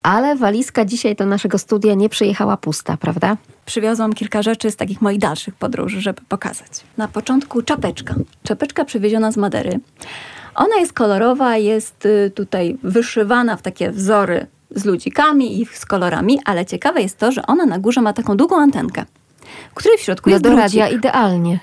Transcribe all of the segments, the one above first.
Ale walizka dzisiaj do naszego studia nie przyjechała pusta, prawda? Przywiozłam kilka rzeczy z takich moich dalszych podróży, żeby pokazać. Na początku czapeczka. Czapeczka przywieziona z Madery. Ona jest kolorowa, jest tutaj wyszywana w takie wzory z ludzikami i z kolorami, ale ciekawe jest to, że ona na górze ma taką długą antenkę, w której w środku jest do drucik. radia idealnie.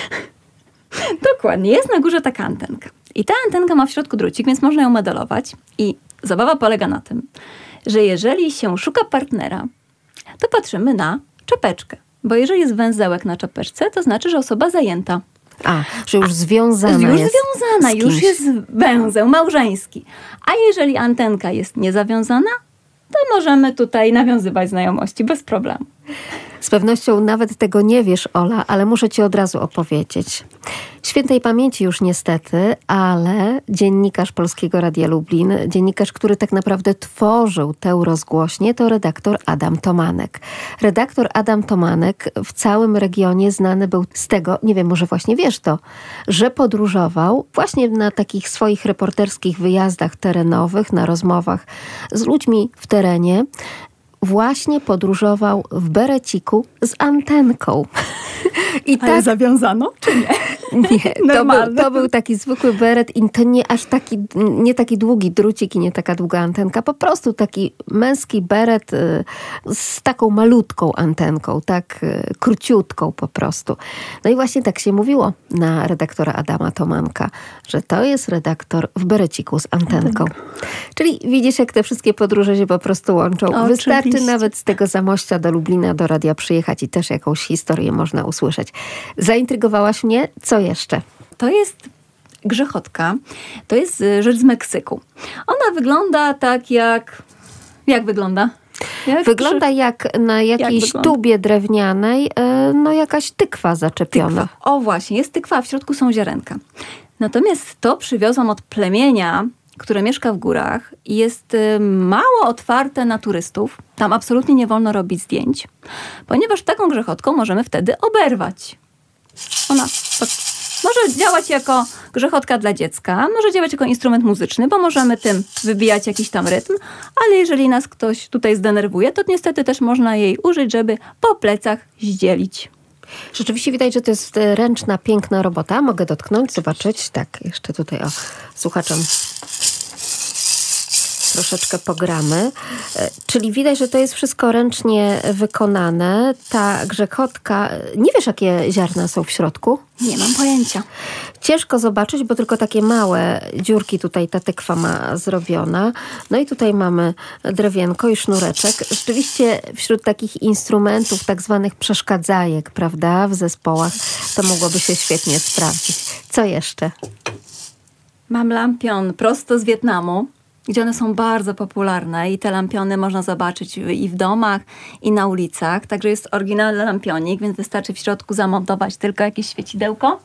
Dokładnie, jest na górze taka antenka. I ta antenka ma w środku drucik, więc można ją modelować. I zabawa polega na tym, że jeżeli się szuka partnera, to patrzymy na czapeczkę. Bo jeżeli jest węzełek na czapeczce, to znaczy, że osoba zajęta. Że już związana już jest związana, już jest węzeł małżeński. A jeżeli antenka jest niezawiązana, to możemy tutaj nawiązywać znajomości bez problemu. Z pewnością nawet tego nie wiesz, Ola, ale muszę ci od razu opowiedzieć. Świętej pamięci już niestety, ale dziennikarz Polskiego Radia Lublin, dziennikarz, który tak naprawdę tworzył tę rozgłośnię, to redaktor Adam Tomanek. Redaktor Adam Tomanek w całym regionie znany był z tego, nie wiem, może właśnie wiesz to, że podróżował właśnie na takich swoich reporterskich wyjazdach terenowych, na rozmowach z ludźmi w terenie. Właśnie podróżował w bereciku z antenką. Ale zawiązano, czy nie? Nie, to był taki zwykły beret i to nie aż taki, nie taki długi drucik i nie taka długa antenka. Po prostu taki męski beret z taką malutką antenką, tak króciutką po prostu. No i właśnie tak się mówiło na redaktora Adama Tomanka, że to jest redaktor w bereciku z antenką. Czyli widzisz, jak te wszystkie podróże się po prostu łączą. Oczywiście. Wystarczy nawet z tego Zamościa do Lublina, do radia przyjechać i też jakąś historię można usłyszeć. Zaintrygowałaś mnie? Co jeszcze? To jest grzechotka. To jest rzecz z Meksyku. Ona wygląda tak jak... Jak wygląda? Wygląda jak na jakiejś tubie drewnianej, no jakaś tykwa zaczepiona. Tykwa. O właśnie, jest tykwa, a w środku są ziarenka. Natomiast to przywiozłam od plemienia, które mieszka w górach i jest mało otwarte na turystów. Tam absolutnie nie wolno robić zdjęć, ponieważ taką grzechotką możemy wtedy oberwać. Ona może działać jako grzechotka dla dziecka, może działać jako instrument muzyczny, bo możemy tym wybijać jakiś tam rytm, ale jeżeli nas ktoś tutaj zdenerwuje, to niestety też można jej użyć, żeby po plecach zdzielić. Rzeczywiście widać, że to jest ręczna, piękna robota. Mogę dotknąć, zobaczyć. Tak, jeszcze tutaj słuchaczom troszeczkę pogramy. Czyli widać, że to jest wszystko ręcznie wykonane. Ta grzechotka, nie wiesz, jakie ziarna są w środku? Nie mam pojęcia. Ciężko zobaczyć, bo tylko takie małe dziurki tutaj ta tykwa ma zrobiona. No i tutaj mamy drewienko i sznureczek. Rzeczywiście wśród takich instrumentów, tak zwanych przeszkadzajek, prawda, w zespołach, to mogłoby się świetnie sprawdzić. Co jeszcze? Mam lampion prosto z Wietnamu, gdzie one są bardzo popularne i te lampiony można zobaczyć i w domach, i na ulicach. Także jest oryginalny lampionik, więc wystarczy w środku zamontować tylko jakieś świecidełko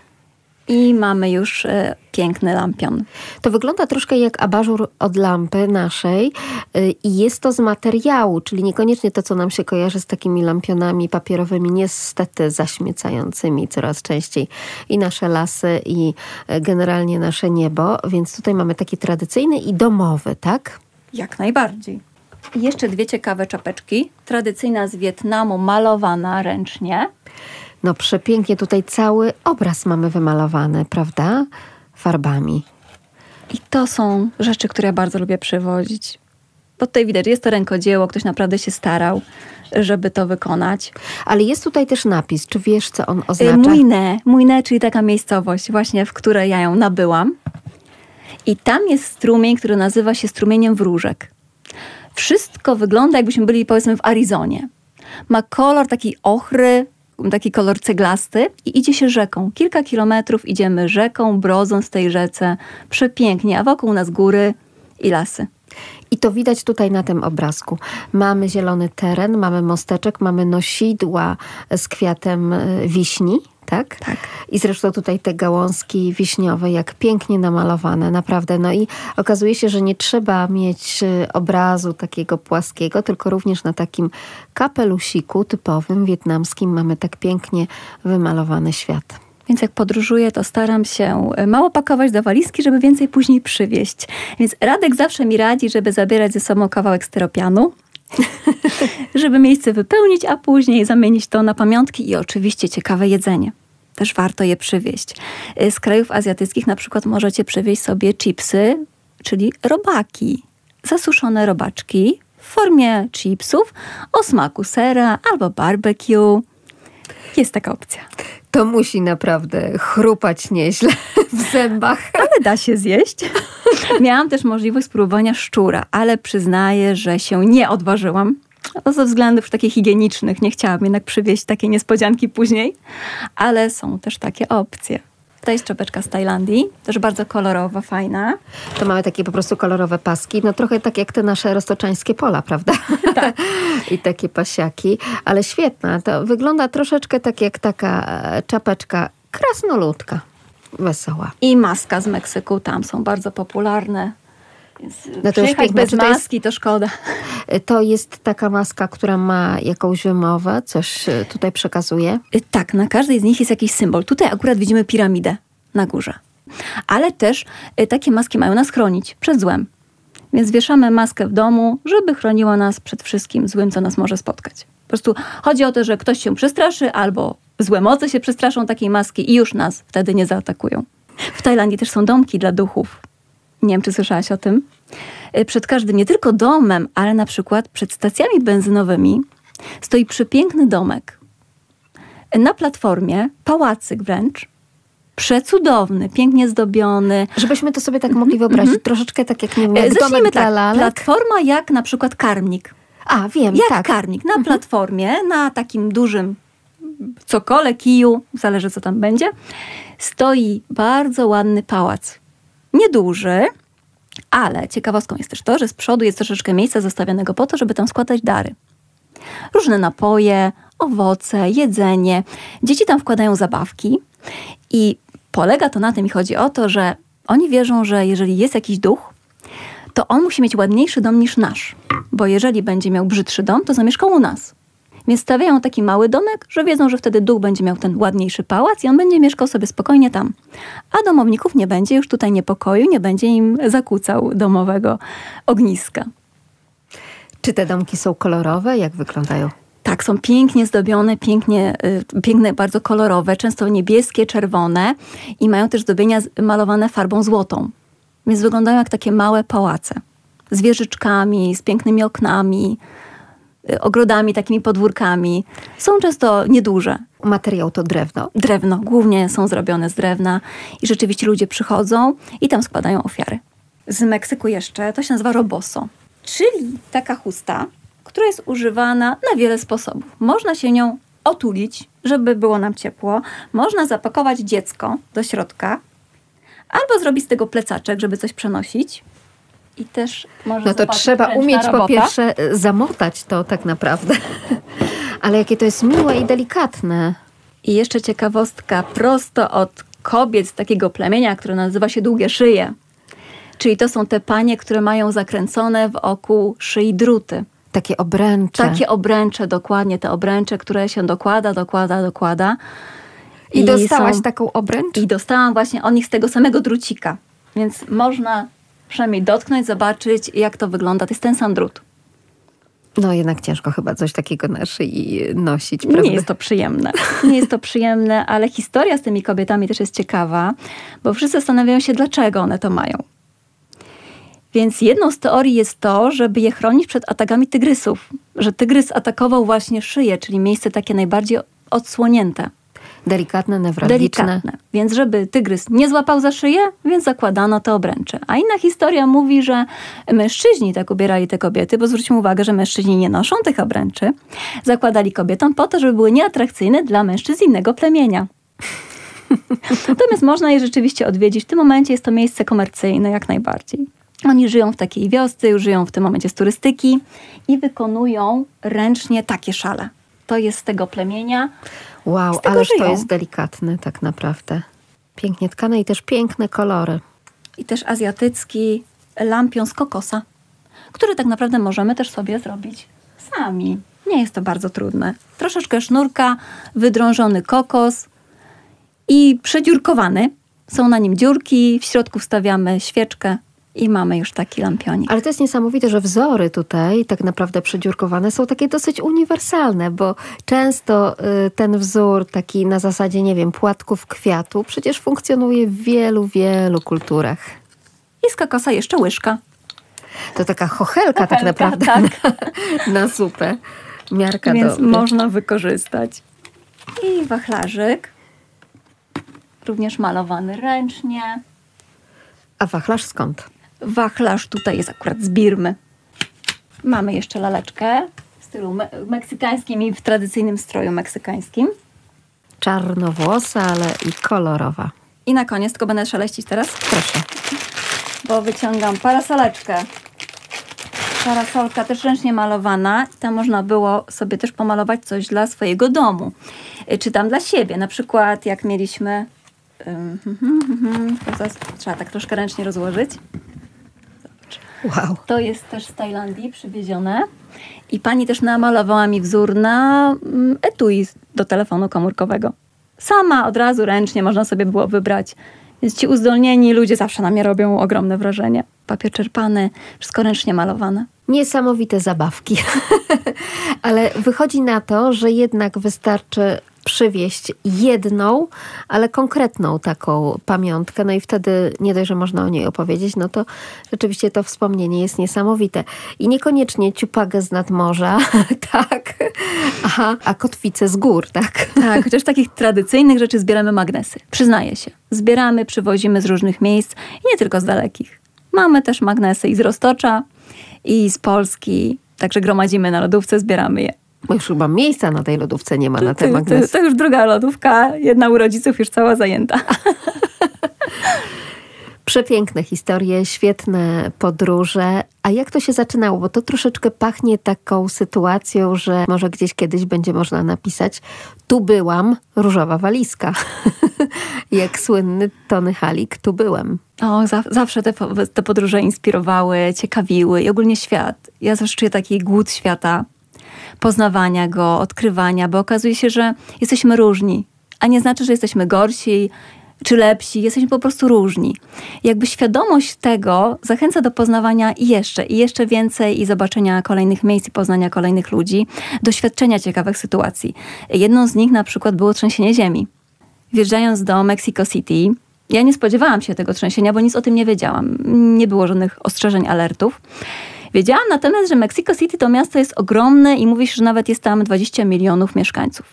i mamy już piękny lampion. To wygląda troszkę jak abażur od lampy naszej i jest to z materiału, czyli niekoniecznie to, co nam się kojarzy z takimi lampionami papierowymi, niestety zaśmiecającymi coraz częściej i nasze lasy, i generalnie nasze niebo, więc tutaj mamy taki tradycyjny i domowy, tak? Jak najbardziej. I jeszcze dwie ciekawe czapeczki. Tradycyjna z Wietnamu, malowana ręcznie. No przepięknie, tutaj cały obraz mamy wymalowany, prawda? Farbami. I to są rzeczy, które ja bardzo lubię przywozić. Bo tutaj widać, jest to rękodzieło, ktoś naprawdę się starał, żeby to wykonać. Ale jest tutaj też napis. Czy wiesz, co on oznacza? Mujne, czyli taka miejscowość właśnie, w której ja ją nabyłam. I tam jest strumień, który nazywa się strumieniem wróżek. Wszystko wygląda, jakbyśmy byli, powiedzmy, w Arizonie. Ma kolor taki ochry, taki kolor ceglasty i idzie się rzeką. Kilka kilometrów idziemy rzeką, brodząc w tej rzece. Przepięknie, a wokół nas góry i lasy. I to widać tutaj na tym obrazku. Mamy zielony teren, mamy mosteczek, mamy nosidła z kwiatem wiśni, tak? Tak. I zresztą tutaj te gałązki wiśniowe, jak pięknie namalowane, naprawdę. No i okazuje się, że nie trzeba mieć obrazu takiego płaskiego, tylko również na takim kapelusiku typowym wietnamskim mamy tak pięknie wymalowany świat. Więc jak podróżuję, to staram się mało pakować do walizki, żeby więcej później przywieźć. Więc Radek zawsze mi radzi, żeby zabierać ze sobą kawałek styropianu, żeby miejsce wypełnić, a później zamienić to na pamiątki i oczywiście ciekawe jedzenie. Też warto je przywieźć. Z krajów azjatyckich na przykład możecie przywieźć sobie chipsy, czyli robaki. Zasuszone robaczki w formie chipsów o smaku sera albo barbecue. Jest taka opcja. To musi naprawdę chrupać nieźle w zębach. Ale da się zjeść. Miałam też możliwość spróbowania szczura, ale przyznaję, że się nie odważyłam. Ze względów takich higienicznych nie chciałam jednak przywieźć takiej niespodzianki później. Ale są też takie opcje. To jest czapeczka z Tajlandii, też bardzo kolorowa, fajna. To mamy takie po prostu kolorowe paski, no trochę tak jak te nasze roztoczańskie pola, prawda? Tak. I takie pasiaki, ale świetna. To wygląda troszeczkę tak jak taka czapeczka krasnoludka, wesoła. I maska z Meksyku, tam są bardzo popularne. Więc No to już piękne. bez maski to szkoda. To jest taka maska, która ma jakąś wymowę, coś tutaj przekazuje? Tak, na każdej z nich jest jakiś symbol. Tutaj akurat widzimy piramidę na górze. Ale też takie maski mają nas chronić przed złem. Więc wieszamy maskę w domu, żeby chroniła nas przed wszystkim złym, co nas może spotkać. Po prostu chodzi o to, że ktoś się przestraszy albo złe moce się przestraszą takiej maski i już nas wtedy nie zaatakują. W Tajlandii też są domki dla duchów. Nie wiem, czy słyszałaś o tym. Przed każdym, nie tylko domem, ale na przykład przed stacjami benzynowymi stoi przepiękny domek. Na platformie, pałacyk wręcz, przecudowny, pięknie zdobiony. Żebyśmy to sobie tak mogli wyobrazić, troszeczkę tak jak, nie wiem, jak Zacznijmy domek dla tak, lalek. platforma jak na przykład karmnik. A, wiem, Jak tak. karmnik, na platformie, na takim dużym cokole, kiju, zależy co tam będzie, stoi bardzo ładny pałac. Nieduży, ale ciekawostką jest też to, że z przodu jest troszeczkę miejsca zostawionego po to, żeby tam składać dary. Różne napoje, owoce, jedzenie. Dzieci tam wkładają zabawki i polega to na tym i chodzi o to, że oni wierzą, że jeżeli jest jakiś duch, to on musi mieć ładniejszy dom niż nasz. Bo jeżeli będzie miał brzydszy dom, to zamieszkał u nas. Więc stawiają taki mały domek, że wiedzą, że wtedy duch będzie miał ten ładniejszy pałac i on będzie mieszkał sobie spokojnie tam. A domowników nie będzie już tutaj niepokoju, nie będzie im zakłócał domowego ogniska. Czy te domki są kolorowe? Jak wyglądają? Tak, są pięknie zdobione, piękne, bardzo kolorowe, często niebieskie, czerwone i mają też zdobienia malowane farbą złotą. Więc wyglądają jak takie małe pałace. Z wieżyczkami, z pięknymi oknami, ogrodami, takimi podwórkami. Są często nieduże. Materiał to drewno. Drewno, głównie są zrobione z drewna i rzeczywiście ludzie przychodzą i tam składają ofiary. Z Meksyku jeszcze to się nazywa roboso, czyli taka chusta, która jest używana na wiele sposobów. Można się nią otulić, żeby było nam ciepło. Można zapakować dziecko do środka albo zrobić z tego plecaczek, żeby coś przenosić. I też no to trzeba umieć po pierwsze zamotać to tak naprawdę. Ale jakie to jest miłe i delikatne. I jeszcze ciekawostka prosto od kobiet z takiego plemienia, które nazywa się długie szyje. Czyli to są te panie, które mają zakręcone wokół szyi druty. Takie obręcze. Takie obręcze, dokładnie. Te obręcze, które się dokłada. I dostałaś taką obręcz? I dostałam właśnie od nich z tego samego drucika. Więc można przynajmniej dotknąć, zobaczyć, jak to wygląda. To jest ten sam drut. No jednak ciężko chyba coś takiego na szyi nosić, prawda? Nie jest to przyjemne. Nie jest to przyjemne, ale historia z tymi kobietami też jest ciekawa, bo wszyscy zastanawiają się, dlaczego one to mają. Więc jedną z teorii jest to, żeby je chronić przed atakami tygrysów. Że tygrys atakował właśnie szyję, czyli miejsce takie najbardziej odsłonięte. Delikatne, newralgiczne. Delikatne. Więc żeby tygrys nie złapał za szyję, więc zakładano te obręcze. A inna historia mówi, że mężczyźni tak ubierali te kobiety, bo zwróćmy uwagę, że mężczyźni nie noszą tych obręczy. Zakładali kobietom po to, żeby były nieatrakcyjne dla mężczyzn innego plemienia. Natomiast można je rzeczywiście odwiedzić. W tym momencie jest to miejsce komercyjne jak najbardziej. Oni żyją w takiej wiosce, żyją w tym momencie z turystyki i wykonują ręcznie takie szale. To jest z tego plemienia. Wow, ależ to jest delikatne tak naprawdę. Pięknie tkane i też piękne kolory. I też azjatycki lampion z kokosa, który tak naprawdę możemy też sobie zrobić sami. Nie jest to bardzo trudne. Troszeczkę sznurka, wydrążony kokos i przedziurkowany. Są na nim dziurki, w środku wstawiamy świeczkę i mamy już taki lampionik. Ale to jest niesamowite, że wzory tutaj tak naprawdę przedziurkowane są takie dosyć uniwersalne, bo często ten wzór taki na zasadzie, nie wiem, płatków kwiatu przecież funkcjonuje w wielu, wielu kulturach. I z kokosa jeszcze łyżka. To taka chochelka tak naprawdę tak. na zupę. Miarka Więc dobry. można wykorzystać. I wachlarzyk. Również malowany ręcznie. A wachlarz skąd? Wachlarz tutaj jest akurat z Birmy. Mamy jeszcze laleczkę w stylu meksykańskim i w tradycyjnym stroju meksykańskim. Czarnowłosa, ale i kolorowa. I na koniec, tylko będę szeleścić teraz, Proszę. bo wyciągam parasoleczkę. Parasolka też ręcznie malowana. Tam można było sobie też pomalować coś dla swojego domu. Czy tam dla siebie. Na przykład jak mieliśmy... Trzeba tak troszkę ręcznie rozłożyć. Wow. To jest też z Tajlandii przywiezione. I pani też namalowała mi wzór na etui do telefonu komórkowego. Sama od razu ręcznie można sobie było wybrać. Więc ci uzdolnieni ludzie zawsze na mnie robią ogromne wrażenie. Papier czerpany, wszystko ręcznie malowane. Niesamowite zabawki. Ale wychodzi na to, że jednak wystarczy przywieźć jedną, ale konkretną taką pamiątkę. No i wtedy nie dość, że można o niej opowiedzieć, no to rzeczywiście to wspomnienie jest niesamowite. I niekoniecznie ciupagę z nadmorza, tak, a kotwicę z gór, tak. Tak, chociaż takich tradycyjnych rzeczy zbieramy magnesy. Przyznaję się. Zbieramy, przywozimy z różnych miejsc i nie tylko z dalekich. Mamy też magnesy i z Roztocza, i z Polski. Także gromadzimy na lodówce, zbieramy je. Bo już chyba miejsca na tej lodówce nie ma na te magnesy. To już druga lodówka, jedna u rodziców już cała zajęta. Przepiękne historie, świetne podróże. A jak to się zaczynało? Bo to troszeczkę pachnie taką sytuacją, że może gdzieś kiedyś będzie można napisać: tu byłam, różowa walizka. Jak słynny Tony Halik, tu byłem. O, zawsze te podróże inspirowały, ciekawiły i ogólnie świat. Ja zawsze czuję taki głód świata, poznawania go, odkrywania, bo okazuje się, że jesteśmy różni. A nie znaczy, że jesteśmy gorsi czy lepsi. Jesteśmy po prostu różni. Jakby świadomość tego zachęca do poznawania i jeszcze więcej i zobaczenia kolejnych miejsc i poznania kolejnych ludzi, doświadczenia ciekawych sytuacji. Jedną z nich na przykład było trzęsienie ziemi. Wjeżdżając do Mexico City, ja nie spodziewałam się tego trzęsienia, bo nic o tym nie wiedziałam. Nie było żadnych ostrzeżeń, alertów. Wiedziałam natomiast, że Mexico City to miasto jest ogromne i mówi się, że nawet jest tam 20 milionów mieszkańców.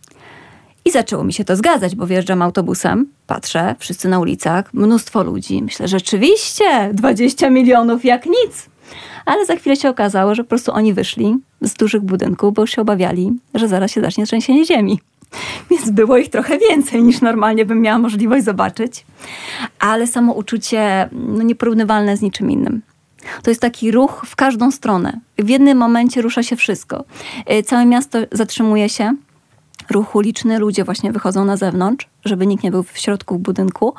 I zaczęło mi się to zgadzać, bo wjeżdżam autobusem, patrzę, wszyscy na ulicach, mnóstwo ludzi. Myślę, rzeczywiście 20 milionów jak nic. Ale za chwilę się okazało, że po prostu oni wyszli z dużych budynków, bo już się obawiali, że zaraz się zacznie trzęsienie ziemi. Więc było ich trochę więcej niż normalnie bym miała możliwość zobaczyć. Ale samo uczucie nieporównywalne z niczym innym. To jest taki ruch w każdą stronę. W jednym momencie rusza się wszystko. Całe miasto zatrzymuje się. Ruch uliczny, ludzie właśnie wychodzą na zewnątrz, żeby nikt nie był w środku budynku.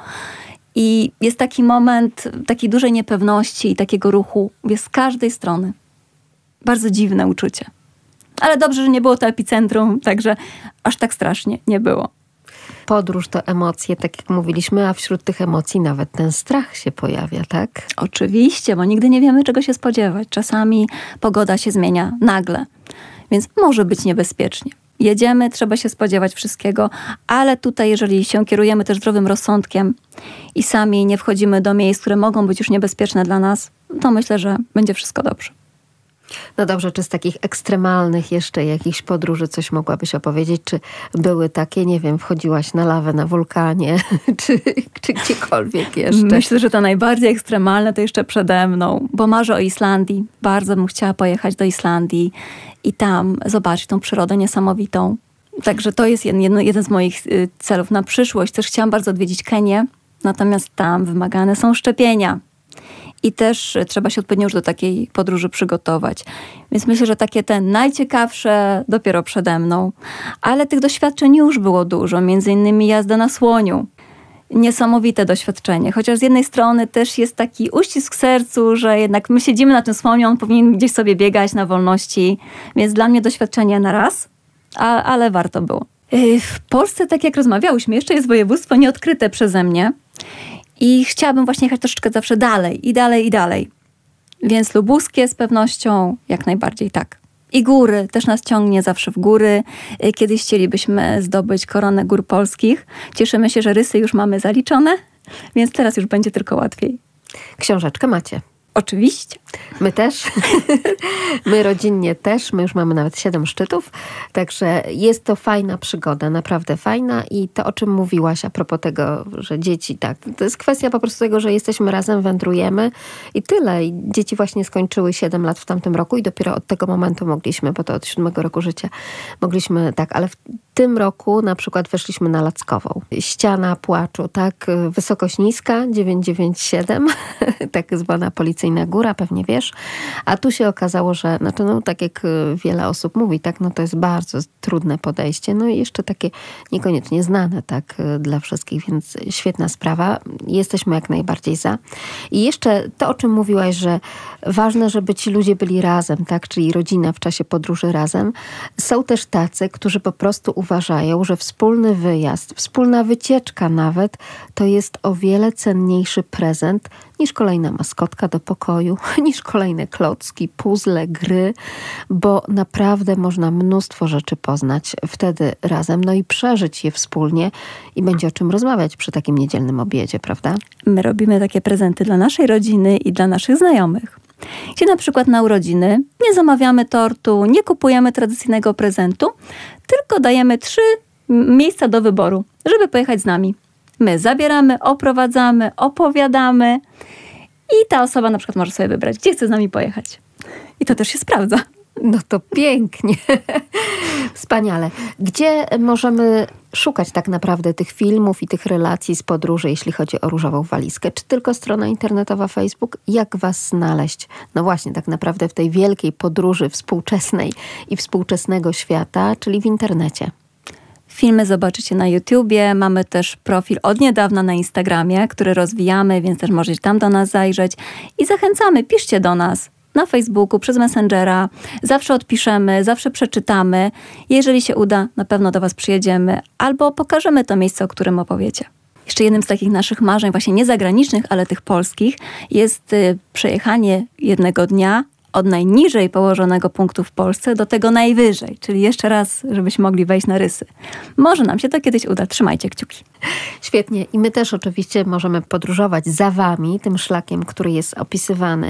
I jest taki moment takiej dużej niepewności i takiego ruchu z każdej strony. Bardzo dziwne uczucie. Ale dobrze, że nie było to epicentrum, także aż tak strasznie nie było. Podróż to emocje, tak jak mówiliśmy, a wśród tych emocji nawet ten strach się pojawia, tak? Oczywiście, bo nigdy nie wiemy, czego się spodziewać. Czasami pogoda się zmienia nagle, więc może być niebezpiecznie. Jedziemy, trzeba się spodziewać wszystkiego, ale tutaj, jeżeli się kierujemy też zdrowym rozsądkiem i sami nie wchodzimy do miejsc, które mogą być już niebezpieczne dla nas, to myślę, że będzie wszystko dobrze. No dobrze, czy z takich ekstremalnych jeszcze jakichś podróży coś mogłabyś opowiedzieć? Czy były takie, nie wiem, wchodziłaś na lawę na wulkanie, czy gdziekolwiek jeszcze? Myślę, że to najbardziej ekstremalne to jeszcze przede mną, bo marzę o Islandii. Bardzo bym chciała pojechać do Islandii i tam zobaczyć tą przyrodę niesamowitą. Także to jest jeden z moich celów na przyszłość. Też chciałam bardzo odwiedzić Kenię, natomiast tam wymagane są szczepienia. I też trzeba się odpowiednio już do takiej podróży przygotować. Więc myślę, że takie te najciekawsze dopiero przede mną. Ale tych doświadczeń już było dużo. Między innymi jazda na słoniu. Niesamowite doświadczenie. Chociaż z jednej strony też jest taki uścisk w sercu, że jednak my siedzimy na tym słoniu, on powinien gdzieś sobie biegać na wolności. Więc dla mnie doświadczenie na raz, ale warto było. W Polsce, tak jak rozmawiałyśmy, jeszcze jest województwo nieodkryte przeze mnie i chciałabym właśnie jechać troszeczkę zawsze dalej i dalej i dalej. Więc lubuskie z pewnością jak najbardziej tak. I góry, też nas ciągnie zawsze w góry. Kiedyś chcielibyśmy zdobyć koronę gór polskich. Cieszymy się, że rysy już mamy zaliczone, więc teraz już będzie tylko łatwiej. Książeczkę macie? Oczywiście. My też. My rodzinnie też. My już mamy nawet 7 szczytów. Także jest to fajna przygoda, naprawdę fajna. I to, o czym mówiłaś a propos tego, że dzieci, tak, to jest kwestia po prostu tego, że jesteśmy razem, wędrujemy i tyle. I dzieci właśnie skończyły 7 lat w tamtym roku i dopiero od tego momentu mogliśmy, bo to od 7 roku życia mogliśmy, tak, ale w tym roku na przykład weszliśmy na Lackową. Ściana płaczu, tak, wysokość niska, 997, tak zwana policyjna góra, pewnie wiesz. A tu się okazało, że, znaczy, no, tak jak wiele osób mówi, tak, no to jest bardzo trudne podejście, no i jeszcze takie niekoniecznie znane, tak, dla wszystkich, więc świetna sprawa. Jesteśmy jak najbardziej za. I jeszcze to, o czym mówiłaś, że ważne, żeby ci ludzie byli razem, tak, czyli rodzina w czasie podróży razem. Są też tacy, którzy po prostu uważają, że wspólny wyjazd, wspólna wycieczka nawet, to jest o wiele cenniejszy prezent niż kolejna maskotka do pokoju, niż kolejne klocki, puzzle, gry, bo naprawdę można mnóstwo rzeczy poznać wtedy razem, no i przeżyć je wspólnie i będzie o czym rozmawiać przy takim niedzielnym obiedzie, prawda? My robimy takie prezenty dla naszej rodziny i dla naszych znajomych. Gdzie na przykład na urodziny nie zamawiamy tortu, nie kupujemy tradycyjnego prezentu, tylko dajemy 3 miejsca do wyboru, żeby pojechać z nami. My zabieramy, oprowadzamy, opowiadamy i ta osoba na przykład może sobie wybrać, gdzie chce z nami pojechać. I to też się sprawdza. No to pięknie. Wspaniale. Gdzie możemy szukać tak naprawdę tych filmów i tych relacji z podróży, jeśli chodzi o różową walizkę? Czy tylko strona internetowa Facebook? Jak was znaleźć? No właśnie, tak naprawdę w tej wielkiej podróży współczesnej i współczesnego świata, czyli w internecie. Filmy zobaczycie na YouTubie, mamy też profil od niedawna na Instagramie, który rozwijamy, więc też możecie tam do nas zajrzeć. I zachęcamy, piszcie do nas na Facebooku, przez Messengera. Zawsze odpiszemy, zawsze przeczytamy. Jeżeli się uda, na pewno do was przyjedziemy albo pokażemy to miejsce, o którym opowiecie. Jeszcze jednym z takich naszych marzeń, właśnie nie zagranicznych, ale tych polskich, jest przejechanie jednego dnia od najniżej położonego punktu w Polsce do tego najwyżej, czyli jeszcze raz, żebyśmy mogli wejść na rysy. Może nam się to kiedyś uda. Trzymajcie kciuki. Świetnie. I my też oczywiście możemy podróżować za wami, tym szlakiem, który jest opisywany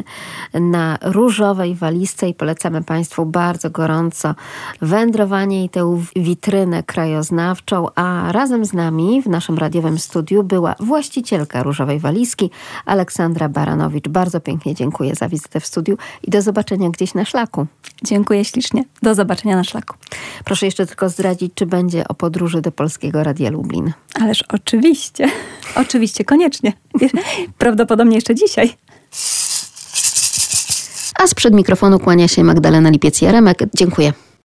na różowej walizce i polecamy Państwu bardzo gorąco wędrowanie i tę witrynę krajoznawczą, a razem z nami w naszym radiowym studiu była właścicielka różowej walizki, Aleksandra Baranowicz. Bardzo pięknie dziękuję za wizytę w studiu i do zobaczenia gdzieś na szlaku. Dziękuję ślicznie. Do zobaczenia na szlaku. Proszę jeszcze tylko zdradzić, czy będzie o podróży do Polskiego Radia Lublin. Ależ oczywiście. Oczywiście, koniecznie. Prawdopodobnie jeszcze dzisiaj. A sprzed mikrofonu kłania się Magdalena Lipiec-Jaremek. Dziękuję.